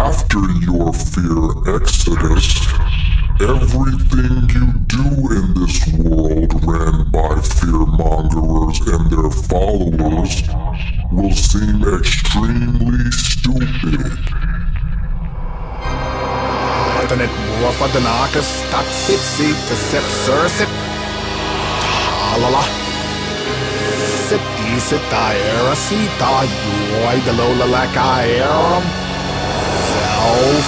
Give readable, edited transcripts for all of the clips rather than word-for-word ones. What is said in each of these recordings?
After your fear exodus, everything you do in this world ran by fearmongers and their followers will seem extremely stupid. Internet warfare, den Arcus, Statsit, Sit, Sepsursit, Halala. Sit, Esit, Diera, Sita, Yoy, the Lola, like I am. Self.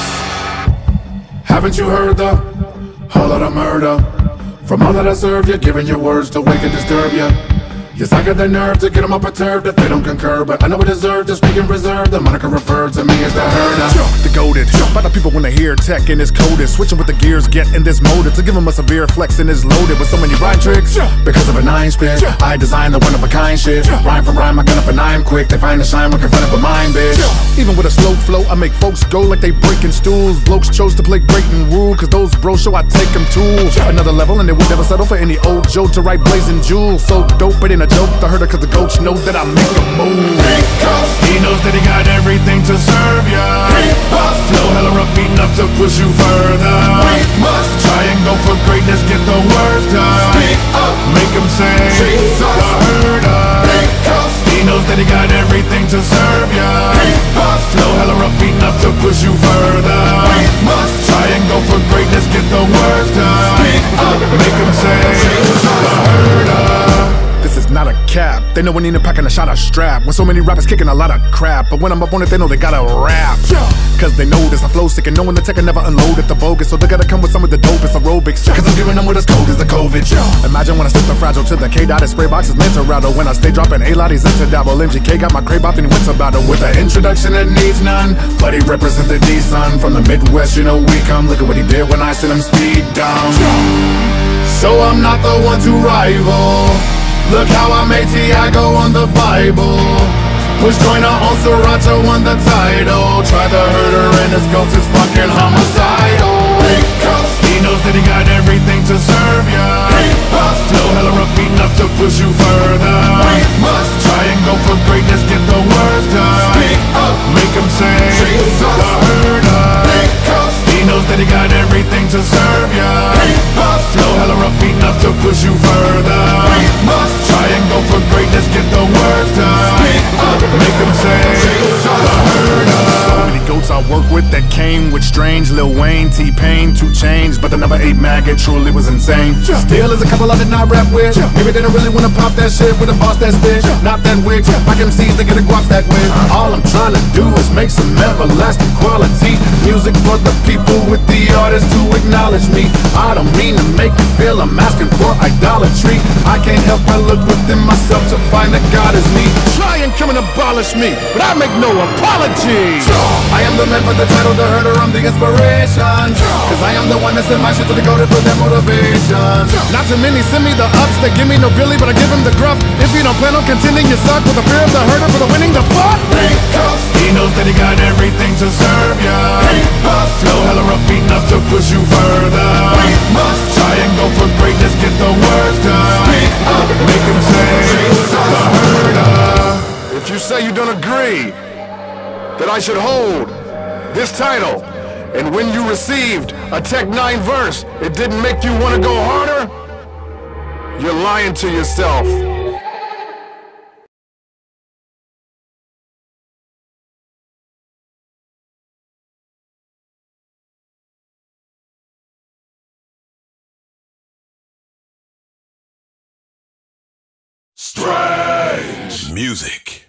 Haven't you heard the whole lot of murder? From all that I serve you, giving your words to wake and disturb you. Yes, I got the nerve to get them all perturbed if they don't concur, but I know I deserve to speak in reserve. The moniker referred to me as the herder. The goated, by the people when they hear tech and it's coded, switching with the gears, get in this molded to give them a severe flex and is loaded with so many rhyme tricks. Because of a 9-spit, I designed the one-of-a-kind shit. Rhyme for rhyme, I gun up and I'm quick. They find the shine when confronted with mine, bitch. Even with a slow flow, I make folks go like they breaking stools. Blokes chose to play great and rule, cause those bros show I take them to another level, and they would never settle for any old Joe to write blazing jewels. So dope, it ain't a joke to herder, cause the goats know that I make a move. Because he knows that he got everything to serve ya. Flow hella rough enough to push you further. We must try and go for greatness, get the words done. Speak up, make him say Jesus. The herder. Because he knows that he got everything to serve ya. Flow hella rough enough to push you further. We must try and go for greatness, get the words done. Speak up, make him say Jesus. The herder. This is not a cap. They know when in the pack and a shot a strap. When so many rappers kicking a lot of crap, but when I'm up on it, they know they gotta rap. Cause they know this, I flow sick and knowing the tech can never unload at the bogus. So they gotta come with some of the dopest aerobics. Cause I'm giving them what is cold as the COVID. Imagine when I slip the fragile to the K-dot, spray boxes meant to rattle. When I stay dropping A-lotties into dabble. MGK got my crave off and he went to battle. With an introduction that needs none, but he represents the D-Sun. From the Midwest, you know we come. Look at what he did when I sent him speed down. So I'm not the one to rival. Look how I made Tiago on the Bible. Push Joyner on Sriracha won the title. Try the herder and his ghost is fucking homicidal. Because he knows that he got everything to serve ya. Flow hella rough enough to push you further. We must try and go for greatness, get the words done. Speak up, make him say Jesus. The herder. Because he knows that he got everything to serve ya. Flow hella rough enough to push you further. We must try and go for greatness, get the words done. Speak up, make him say Jesus. The herder. So many goats I work with that came with strange. Lil Wayne, T-Pain, 2 Chainz, but they never ate maggot, truly was insane. Still is a couple I did not rap with. Maybe they don't really wanna pop that shit with a boss that spit. Not that wig, like MCs they get a guap that with. All I'm trying to do is make some everlasting quality music for the people, with the artists to acknowledge me. I don't mean to make you feel I'm asking for idolatry. I can't help but look within myself to find that God is me. Try and come and abolish me, but I make no apology. I am the man for the title, the herder, I'm the inspiration. Cause I am the one that sent my shit to the coded for their motivation. Not too many send me the ups, they give me no Billy, but I give him the gruff. If you don't plan on contending, you suck with the fear of the herder for the winning the fuck. Because he knows that he got everything to serve ya. Flow hella rough enough to push you further. We must try and go for greatness, get the words done. Speak up, make him say Jesus. The herder. If you say you don't agree that I should hold this title, and when you received a Tech 9 verse, it didn't make you want to go harder, you're lying to yourself. Strange music.